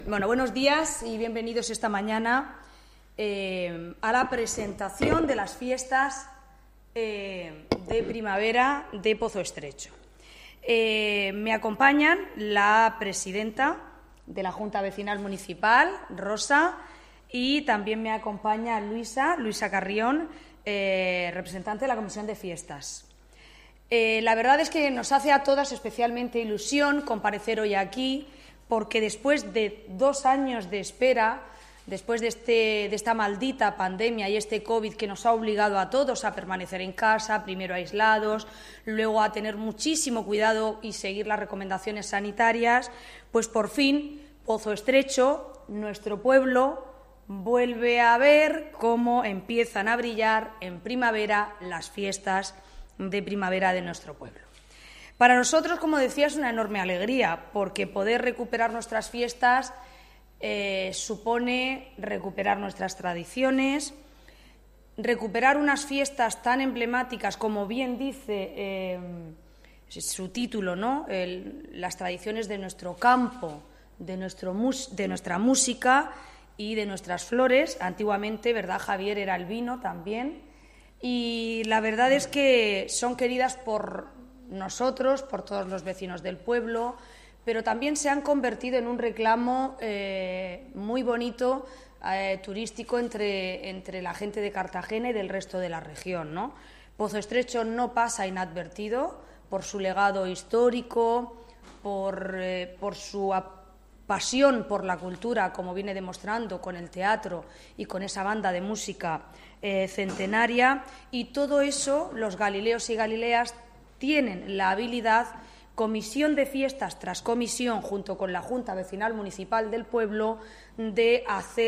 Bueno, buenos días y bienvenidos esta mañana a la presentación de las fiestas de primavera de Pozo Estrecho. Me acompañan la presidenta de la Junta Vecinal Municipal, Rosa, y también me acompaña Luisa Carrión, representante de la Comisión de Fiestas. La verdad es que nos hace a todas especialmente ilusión comparecer hoy aquí, porque después de 2 años de espera, después de esta maldita pandemia y este COVID que nos ha obligado a todos a permanecer en casa, primero aislados, luego a tener muchísimo cuidado y seguir las recomendaciones sanitarias, pues por fin Pozo Estrecho, nuestro pueblo, vuelve a ver cómo empiezan a brillar en primavera las fiestas de primavera de nuestro pueblo. Para nosotros, como decía, es una enorme alegría, porque poder recuperar nuestras fiestas supone recuperar nuestras tradiciones, recuperar unas fiestas tan emblemáticas como bien dice su título, ¿no? Las tradiciones de nuestro campo, de nuestra música y de nuestras flores. Antiguamente, ¿verdad, Javier? Era el vino también. Y la verdad es que son queridas por nosotros, por todos los vecinos del pueblo, pero también se han convertido en un reclamo muy bonito, turístico, entre la gente de Cartagena y del resto de la región, ¿no? Pozo Estrecho no pasa inadvertido por su legado histórico, por su pasión por la cultura, como viene demostrando con el teatro y con esa banda de música centenaria, y todo eso los galileos y galileas tienen la habilidad, comisión de fiestas tras comisión, junto con la Junta Vecinal Municipal del pueblo, de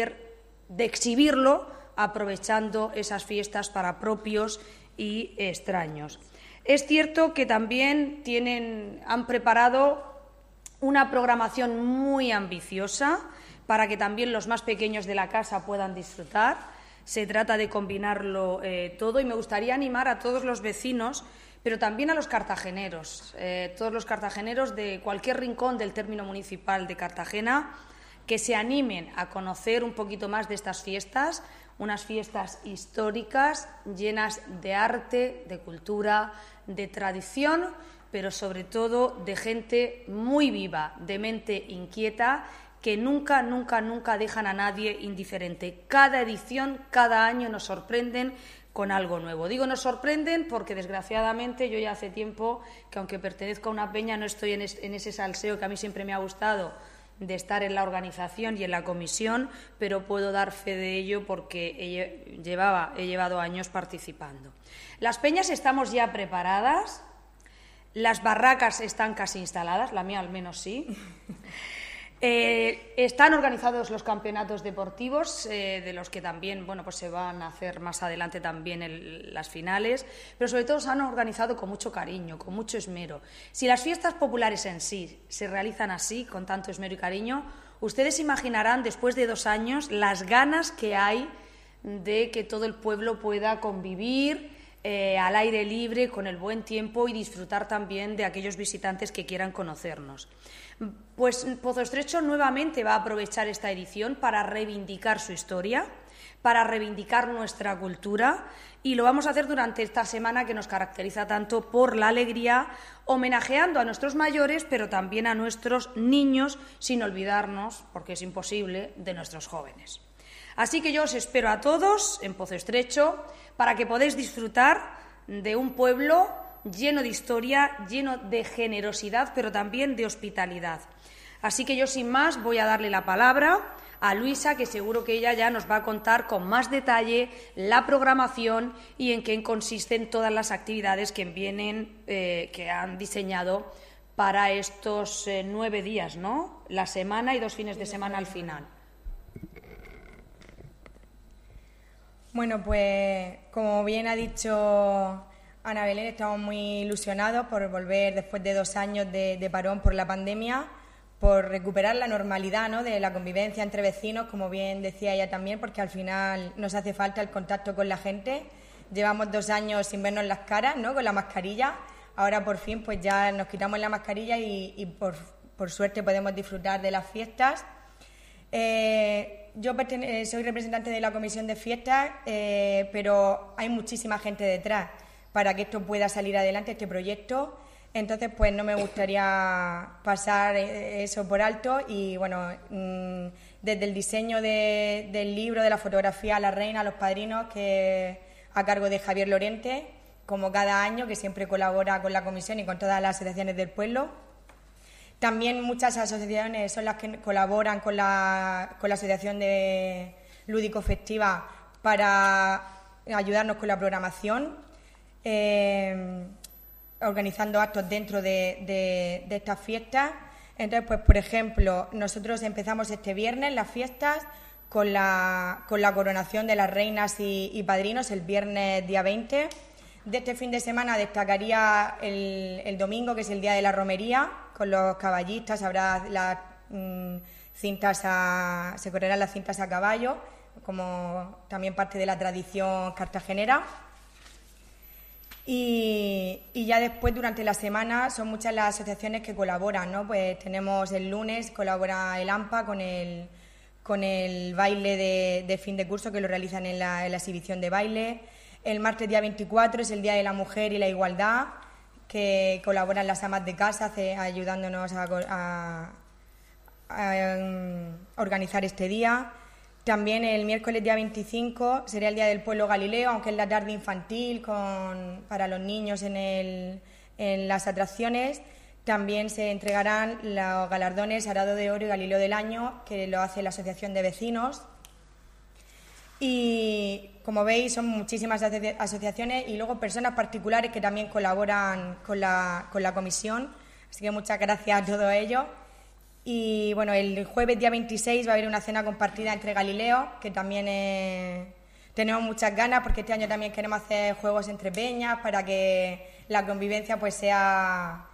exhibirlo, aprovechando esas fiestas para propios y extraños. Es cierto que también han preparado una programación muy ambiciosa para que también los más pequeños de la casa puedan disfrutar. Se trata de combinarlo todo, y me gustaría animar a todos los vecinos, pero también a los cartageneros, todos los cartageneros de cualquier rincón del término municipal de Cartagena, que se animen a conocer un poquito más de estas fiestas, unas fiestas históricas llenas de arte, de cultura, de tradición, pero sobre todo de gente muy viva, de mente inquieta, que nunca dejan a nadie indiferente. Cada edición, cada año nos sorprenden con algo nuevo. Digo nos sorprenden porque, desgraciadamente, yo ya hace tiempo que, aunque pertenezco a una peña, no estoy en ese salseo que a mí siempre me ha gustado de estar en la organización y en la comisión, pero puedo dar fe de ello porque he llevado años participando. Las peñas estamos ya preparadas, las barracas están casi instaladas, la mía al menos sí. Están organizados los campeonatos deportivos, de los que también pues se van a hacer más adelante también las finales, pero sobre todo se han organizado con mucho cariño, con mucho esmero. Si las fiestas populares en sí se realizan así, con tanto esmero y cariño, ustedes imaginarán, después de 2 años, las ganas que hay de que todo el pueblo pueda convivir al aire libre, con el buen tiempo, y disfrutar también de aquellos visitantes que quieran conocernos. Pues Pozo Estrecho nuevamente va a aprovechar esta edición para reivindicar su historia, para reivindicar nuestra cultura, y lo vamos a hacer durante esta semana que nos caracteriza tanto por la alegría, homenajeando a nuestros mayores, pero también a nuestros niños, sin olvidarnos, porque es imposible, de nuestros jóvenes. Así que yo os espero a todos en Pozo Estrecho para que podáis disfrutar de un pueblo lleno de historia, lleno de generosidad, pero también de hospitalidad. Así que yo, sin más, voy a darle la palabra a Luisa, que seguro que ella ya nos va a contar con más detalle la programación y en qué consisten todas las actividades que han diseñado para estos 9 días, ¿no? La semana y 2 fines de semana al final. Bueno, pues como bien ha dicho Ana Belén, estamos muy ilusionados por volver después de 2 años de parón por la pandemia, por recuperar la normalidad, ¿no?, de la convivencia entre vecinos, como bien decía ella también, porque al final nos hace falta el contacto con la gente. Llevamos 2 años sin vernos las caras, ¿no?, con la mascarilla. Ahora por fin pues ya nos quitamos la mascarilla y por suerte podemos disfrutar de las fiestas. Soy representante de la Comisión de Fiestas, pero hay muchísima gente detrás para que esto pueda salir adelante, este proyecto. Entonces, pues no me gustaría pasar eso por alto y, bueno, desde el diseño del libro, de la fotografía a la reina, a los padrinos, que a cargo de Javier Lorente, como cada año, que siempre colabora con la comisión y con todas las asociaciones del pueblo. También muchas asociaciones son las que colaboran con la Asociación de Lúdico Festiva para ayudarnos con la programación, organizando actos dentro de estas fiestas. Entonces, pues por ejemplo, nosotros empezamos este viernes las fiestas con la coronación de las reinas y padrinos el viernes día 20. De este fin de semana destacaría el domingo, que es el día de la romería, con los caballistas. Habrá las cintas se correrán las cintas a caballo, como también parte de la tradición cartagenera. Y ya después, durante la semana, son muchas las asociaciones que colaboran, ¿no? Pues tenemos el lunes, colabora el AMPA con el baile de fin de curso, que lo realizan en la exhibición de baile. El martes día 24 es el Día de la Mujer y la Igualdad, que colaboran las amas de casa ayudándonos a organizar este día. También el miércoles día 25 sería el Día del Pueblo Galileo, aunque es la tarde infantil para los niños en las atracciones. También se entregarán los galardones Arado de Oro y Galileo del Año, que lo hace la Asociación de Vecinos. Y como veis, son muchísimas asociaciones y luego personas particulares que también colaboran con la comisión. Así que muchas gracias a todos ellos. Y bueno, el jueves día 26 va a haber una cena compartida entre Galileo, que también tenemos muchas ganas, porque este año también queremos hacer juegos entre peñas para que la convivencia pues sea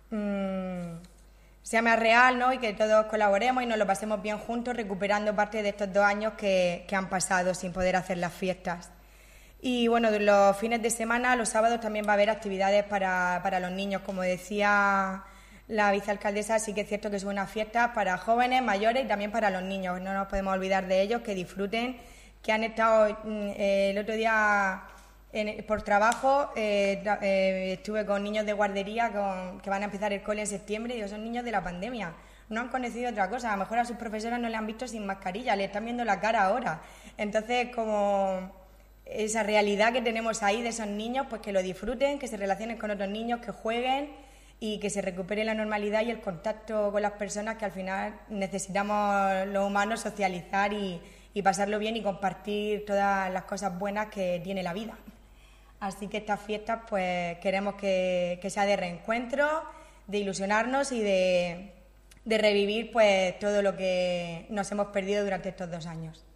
más real, ¿no? Y que todos colaboremos y nos lo pasemos bien juntos, recuperando parte de estos 2 años que han pasado sin poder hacer las fiestas. Y bueno, los fines de semana, los sábados, también va a haber actividades para los niños. Como decía la vicealcaldesa, sí que es cierto que son unas fiestas para jóvenes, mayores y también para los niños. No nos podemos olvidar de ellos, que disfruten, que han estado el otro día por trabajo, estuve con niños de guardería que van a empezar el cole en septiembre, y digo, son niños de la pandemia, no han conocido otra cosa, a lo mejor a sus profesoras no le han visto sin mascarilla, le están viendo la cara ahora. Entonces, como esa realidad que tenemos ahí de esos niños, pues que lo disfruten, que se relacionen con otros niños, que jueguen y que se recupere la normalidad y el contacto con las personas, que al final necesitamos los humanos socializar y pasarlo bien y compartir todas las cosas buenas que tiene la vida. Así que estas fiestas pues queremos que sea de reencuentro, de ilusionarnos y de revivir pues todo lo que nos hemos perdido durante estos 2 años.